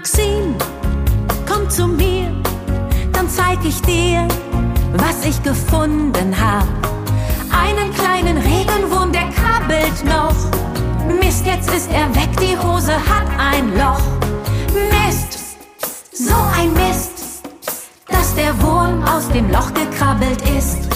Maxim, komm zu mir, dann zeig ich dir, was ich gefunden hab. Einen kleinen Regenwurm, der krabbelt noch. Mist, jetzt ist er weg, die Hose hat ein Loch. Mist, so ein Mist, dass der Wurm aus dem Loch gekrabbelt ist.